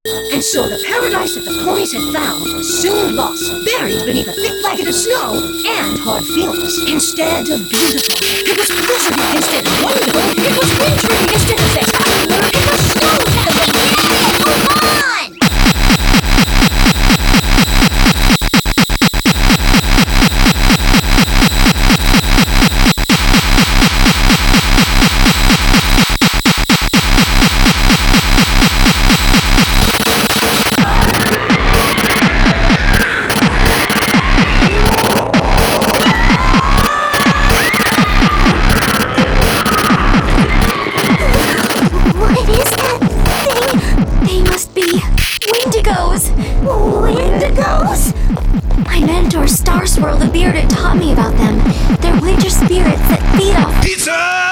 And so the paradise that the ponies had found was soon lost, buried beneath a thick blanket of snow and hard feelings. Instead of beautiful, it was blizzardy. Instead of wonderful, it was wintry. Instead of spectacular, it was snowtastic. Yeah, move on! What is that thing? They must be Wendigos. Wendigos? My mentor, Star Swirl the Bearded, taught me about them. They're winter spirits that feed off Pizza!